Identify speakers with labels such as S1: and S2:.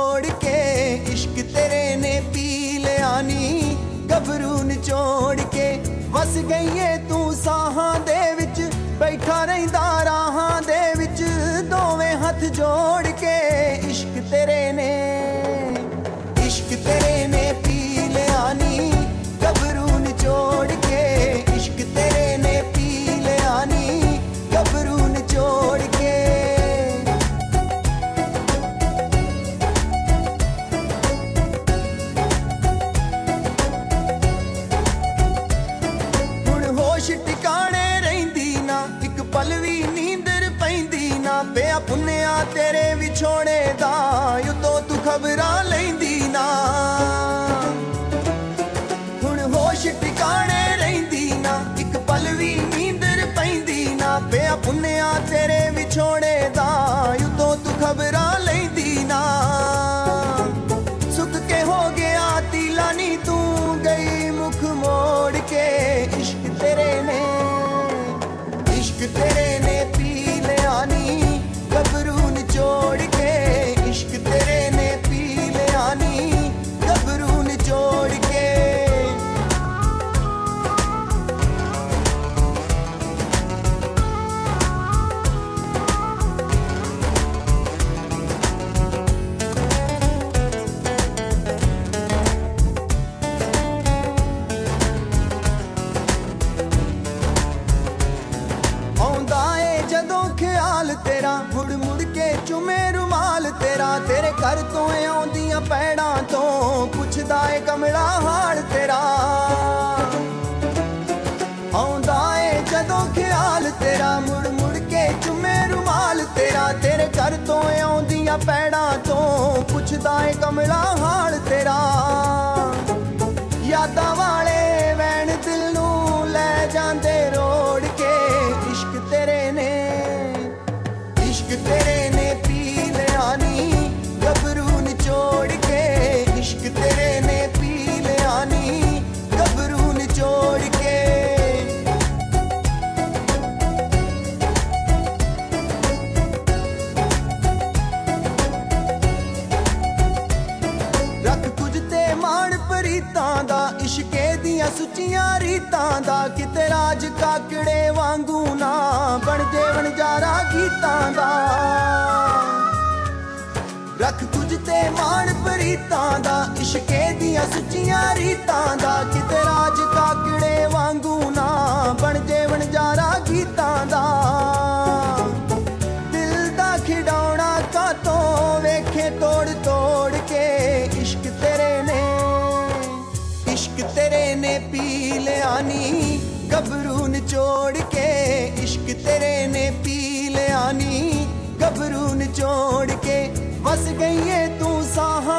S1: निचोड़ के, इश्क तेरे ने पी लिया नी गभरू निचोड़ के। वस गई है तू साहां दे विच, बैठा रहिंदा राहां दे विच, दोवें हथ जोड़ के। इश्क तेरे ने पी लिया नी गभरू निचोड़ के, इश्क तेरे ने पी लिया नी गभरू निचोड़ के। हुण होश टिकाणे रहिंदी ना, इक पल वी नींदर पैंदी ना, पिया पुन्निया तेरे विछोड़े दा, उतों तू खबरां लैंदी ना। हुण होश टिकाणे रहिंदी ना, इक पल वी नींदर पैंदी ना, पिया पुन्निया तेरे विछोड़े दा, उतों तू खबरां लैंदी ना। सुख के हो गया तीला नी तू गई मुख मोड़ के। इश्क तेरे ने पी लिया नी गभरू निचोड़ के, इश्क तेरे ने पी लिया नी गभरू निचोड़ के। आउंदा ए जदों ख्याल तेरा, मुड़ मुड़ के चुमे रुमाल तेरा, तेरे घर तो आउंदियां पैड़ां तो पुछदा ए कमला हाल तेरा। आउंदा ए जदों ख्याल तेरा, मुड़ मुड़ के चुमे रुमाल तेरा, तेरे घर तो आउंदियां पैड़ां तो पुछदा ए कमला हाल तेरा। यादां वाले वैन दिल नूं लै जांदे रोड़ के। इश्क तेरे ने पी लिया नी गभरू निचोड़ के, इश्क तेरे ने पी लिया नी गभरू निचोड़ के। रख कुछ ते मान परीतां दा, इश्के दियां सुचियां रीतां दा, किते राज काकड़े वांगू ना बन जे वणजारा गीतां दा। रख कुछ ते मान परीतां दा, इश्के दियां सुचियां रीतां दा, किते राज काकड़े वांगू ना बन जे वणजारा गीतां दा। दिल दा खिडौना कातों वेखे तोड़ तोड़ के। इश्क तेरे ने पी लिया नी गभरू निचोड़ के, इश्क तेरे ने पी लिया नी गभरू निचोड़ के। वस गई है तू साहां